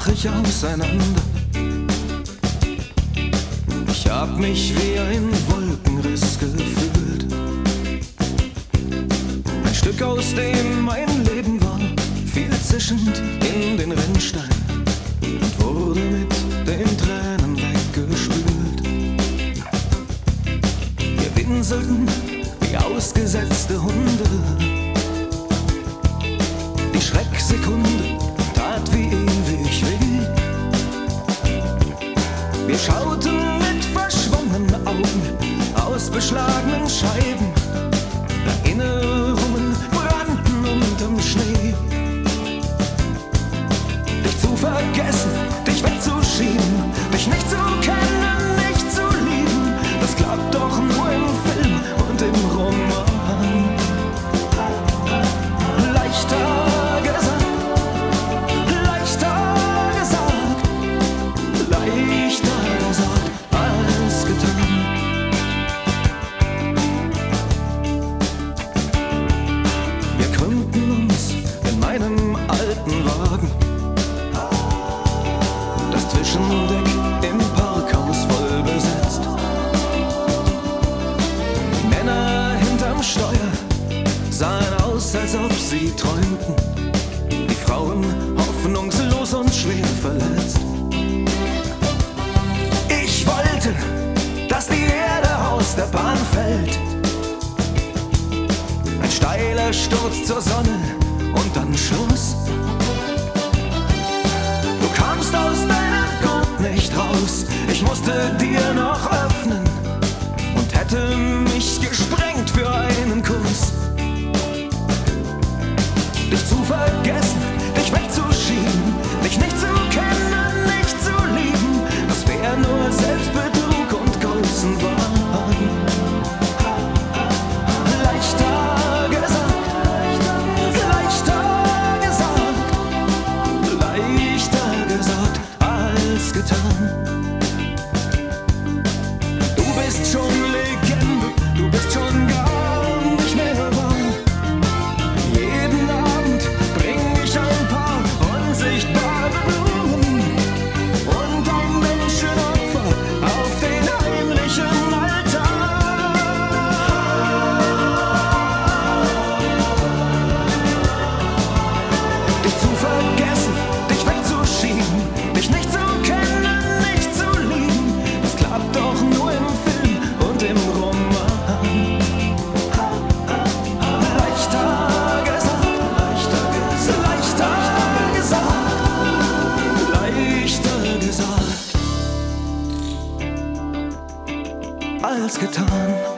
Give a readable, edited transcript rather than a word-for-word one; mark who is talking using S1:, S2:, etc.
S1: brach ich auseinander. Ich hab mich wie ein Wolkenriss gefühlt. Ein Stück, aus dem mein Leben war, fiel zischend in den Rinnstein und wurde mit den Tränen weggespült. Wir winselten wie ausgesetzte Hunde. Die Schrecksekunde tat wie ewig weh. Wir schauten mit verschwungenen Augen aus beschlagenen Scheiben. Erinnerungen brannten unterm Schnee. Dich zu vergessen, dich wegzuschieben, dich nicht zu kennen, nicht zu lieben, das klappt doch nur im Film und im Roman. Leichter gesagt, als getan. Wir krümmten uns in meinem alten Wagen. Das Zwischendeck im Parkhaus voll besetzt. Die Männer hinterm Steuer sahen aus, als ob sie träumten. Die Frauen hoffnungslos und schwer verletzt. Ich wollte, dass die Erde aus der Bahn fällt. Ein steiler Sturz zur Sonne und dann Schluss. Du kamst aus deinem Grund nicht raus. Ich musste dir noch öffnen und hätte mich gesprengt für einen Kuss. Dich zu vergessen, dich wegzuschieben, dich nicht zu kennen, nicht zu lieben, das wär nur Selbstbetrug und Größenwahn. Leichter gesagt, als getan. Du bist schon Legende, du bist schon gar nicht mehr wahr. Jeden Abend bring ich ein paar unsichtbare Blumen und ein Menschenopfer auf den heimlichen Altar. Dich zu vergessen, dich wegzuschieben, dich nicht zu kennen, nicht zu lieben, das klappt doch nur im Film und im Roman. Leichter gesagt, als getan.